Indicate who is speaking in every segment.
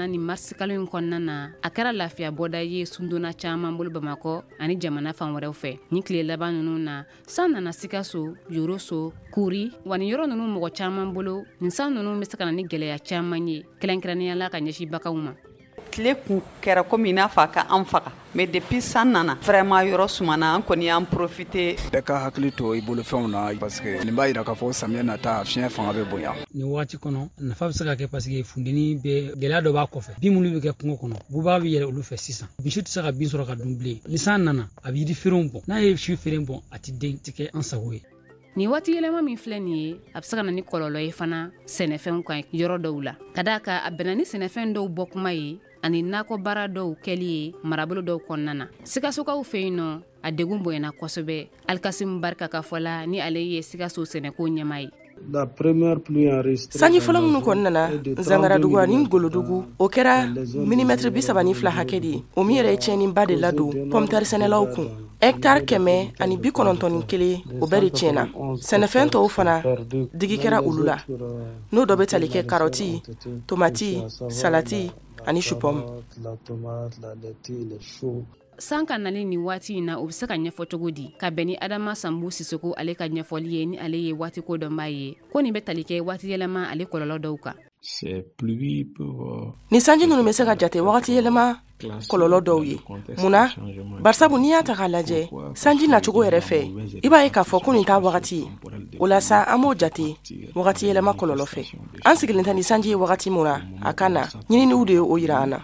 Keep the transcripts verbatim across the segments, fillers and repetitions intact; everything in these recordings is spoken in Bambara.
Speaker 1: nana ni marsikalo in kɔnɔna na a kɛra lafiya bɔda ye sundonna caaman bolo Bamakɔ ani jamana fan wɛrɛw fɛ. Ni tile laban ninnu na san nana Sikaso, Yoroso, Kuri wa ni yɔrɔ ninnu mɔgɔ caaman bolo nin san ninnu bɛ se ka na ni gɛlɛya caaman ye kɛrɛnkɛrɛnnenya la ka ɲɛsin bagaw ma.
Speaker 2: Tile kun kɛra komi n'a fɔ a ka an faga mais depuis san nana vraiment yɔrɔ sumana an kɔni y'an profiter.
Speaker 3: Bɛɛ ka hakili to i bolo fɛnw na parce que nin b'a yira k'a fɔ samiyɛ nata fiɲɛ fanga bɛ bonya.
Speaker 4: Nin waati kɔnɔ nafa bɛ se ka kɛ parce que fundeni bɛ gɛlɛya dɔ b'a kɔfɛ. Bin minnu bɛ kɛ kungo kɔnɔ bubaga bɛ yɛlɛ olu fɛ sisan. Misi tɛ se ka bin sɔrɔ ka dun bilen. Ni san nana a bɛ yiri feerenw bɔn. N'a ye si feeren bɔn a tɛ den tɛ kɛ an sago ye.
Speaker 1: Ni waati yɛlɛma min filɛ nin ye a bɛ se ka na ni kɔlɔlɔ ye fana sɛnɛfɛnw kan yɔrɔ dɔw la. Ka d'a kan a bɛnna ni sɛnɛfɛn dɔw bɔ kuma ye ani nakɔ baara dɔw kɛli ye marabolo dɔw kɔnɔna na. Sikasokaw fɛ yen nɔ a degun bonyana kosɛbɛ. Alikasimu Barika ka fɔ la ni ale ye Sikaso sɛnɛko ɲɛmaa ye.
Speaker 5: Sanji fɔlɔ minnu kɔnɔna na Zangaradugu ani Ngolodugu o kɛra milimètre bi saba ni fila hakɛ de ye. O min yɛrɛ ye tiɲɛniba de ladon pomme terre sɛnɛlaw kun. Hectare kɛmɛ ani bi kɔnɔntɔn ni kelen o bɛɛ de tiɲɛna. Sɛnɛfɛn tɔw fana digi kɛra olu la. N'o dɔ bɛ tali kɛ karɔti, tomati, salati ani chupom.
Speaker 1: San ka nali ni waati in na o bɛ se ka ɲɛfɔ cogo di ka bɛn ni Adama Sambu Sisoko ale ka ɲɛfɔli ye ni ale ye waati ko dɔn b'a ye ko nin bɛ tali kɛ waati yɛlɛma ale kɔlɔlɔ dɔw kan.
Speaker 5: Ni sanji ninnu bɛ se ka jate wagati yɛlɛma kɔlɔlɔ dɔw ye. Munna? Barisabu n'i y'a ta k'a lajɛ sanji nacogo yɛrɛ fɛ i b'a ye k'a fɔ ko nin t'a wagati ye. O la sa an b'o jate wagati yɛlɛma kɔlɔlɔ fɛ. An sigilen tɛ ni sanji ye wagati mun na a ka na ɲininiw de ye o yira an na.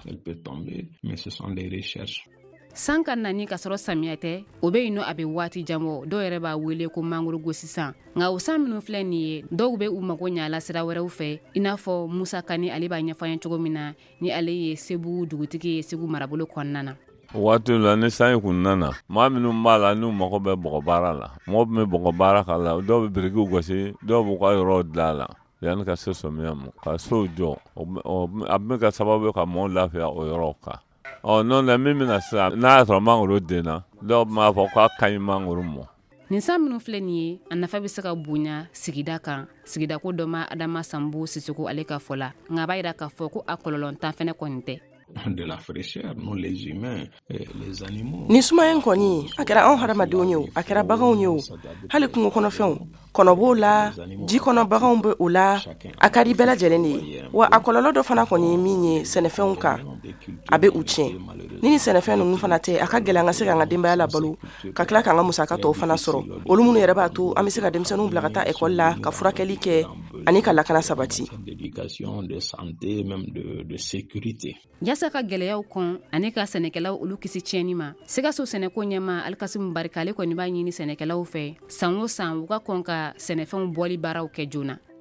Speaker 1: San ka nani ka sɔrɔ samiya tɛ o bɛ yen nɔ a bɛ waati jan bɔ dɔw yɛrɛ b'a wele ko mangoro gosi san nka o san minnu filɛ nin ye dɔw bɛ u mago ɲɛ a la sira wɛrɛw fɛ i n'a fɔ Musa Kani ale b'a ɲɛfɔ an ye cogo min na ni ale ye Sebugu dugutigi ye Segu marabolo kɔnɔna na.
Speaker 6: Waati la ni san kun nana maa minnu b'a la n'u mago bɛ bɔgɔ baara la mɔgɔ min bɛ bɔgɔ baara k'a la dɔw bɛ birikiw gosi dɔw b'u ka yɔrɔ dilan la yanni ka se samiya ma ka sow jɔ a bɛ ka sababu ka mɔgɔw lafiya o yɔrɔ kan. Ɔ non la min bɛna sisan n'a y'a sɔrɔ mangoro denna dɔw b'a fɔ k'a ka ɲi mangoro mɔ.
Speaker 1: Nin san minnu filɛ nin ye a nafa bɛ se ka bonya sigida kan sigida ko dɔ ma Adama Sambu Sisoko ale ka fɔ la nka a b'a jira k'a fɔ ko a kɔlɔlɔ tan fɛnɛ kɔni tɛ.
Speaker 7: De la fraîcheur, nous les humains, les animaux.
Speaker 5: Ni sumaya kɔni a kɛra anw hadamadenw ye o a kɛra baganw ye o hali kungo kɔnɔfɛnw kɔnɔ b'o la ji kɔnɔ baganw bɛ o la a ka di bɛɛ lajɛlen de ye wa a kɔlɔlɔ dɔ fana kɔni ye min ye sɛnɛfɛnw kan a bɛ u tiɲɛ ni ni sɛnɛfɛn ninnu fana tɛ a ka gɛlɛn an ka se k'an ka denbaya labalo ka tila k'an ka musaka tɔw fana sɔrɔ olu minnu yɛrɛ b'a to an bɛ se ka denmisɛnninw bila ka taa ekɔli la ka furakɛli kɛ ani ka lakana sabati.
Speaker 1: Yasa ka gɛlɛyaw kɔn ani ka sɛnɛkɛlaw olu kisi tiɲɛni ma Sikaso sɛnɛko ɲɛmaa Alikasimu Barika ale kɔni b'a ɲini sɛnɛkɛlaw fɛ san o san u ka kɔn ka sɛnɛfɛnw bɔli baaraw kɛ joona.